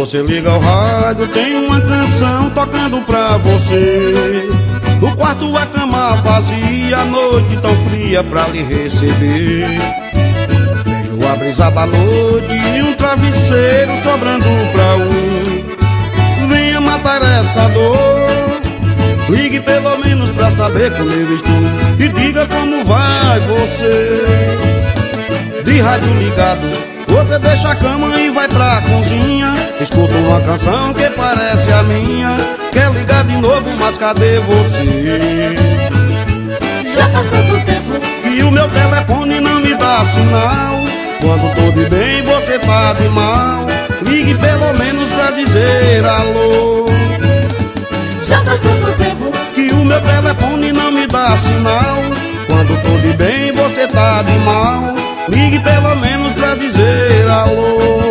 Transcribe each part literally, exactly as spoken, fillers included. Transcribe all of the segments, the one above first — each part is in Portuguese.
você liga ao rádio, tem uma canção tocando pra você. O quarto, a cama vazia, a noite tão fria pra lhe receber. Vejo a brisa da noite e um travesseiro sobrando pra um. Venha matar essa dor, ligue pelo menos pra saber como eu estou, e diga como vai você. De rádio ligado, você deixa a cama e vai pra cozinha. Escuta uma canção que parece a minha. Quer ligar de novo, mas cadê você? Já faz tanto tempo que o meu telefone não me dá sinal. Quando tô de bem, você tá de mal. Ligue pelo menos pra dizer alô. Já faz tanto tempo que o meu telefone não me dá sinal. Quando tô de bem, você tá de mal. Ligue pelo menos pra dizer alô.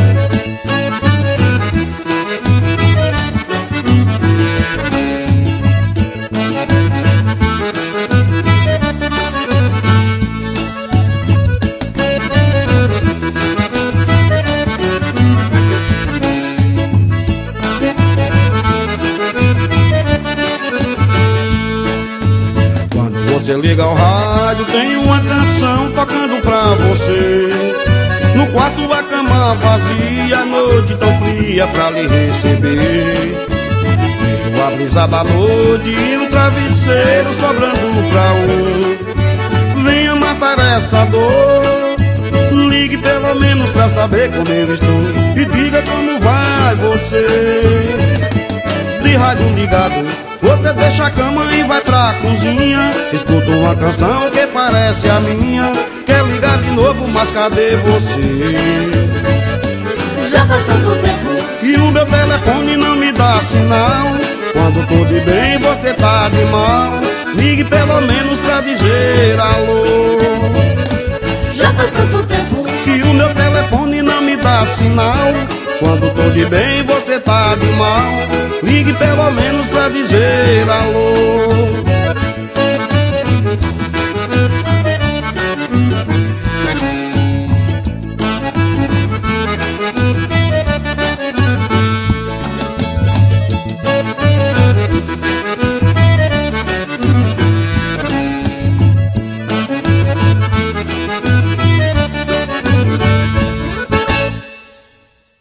Você liga ao rádio, tem uma canção tocando pra você. No quarto, a cama vazia, a noite tão fria pra lhe receber. Vejo a brisa da noite e um travesseiro sobrando pra um. Venha matar essa dor, ligue pelo menos pra saber como eu estou, e diga como vai você. De rádio ligado, você deixa a cama e vai pra cozinha. Escuta uma canção que parece a minha. Quer ligar de novo, mas cadê você? Já faz tanto tempo que o meu telefone não me dá sinal. Quando tô de bem, você tá de mal. Ligue pelo menos pra dizer alô. Já faz tanto tempo que o meu telefone não me dá sinal. Quando tô de bem, você tá de mal. Ligue pelo menos pra dizer alô.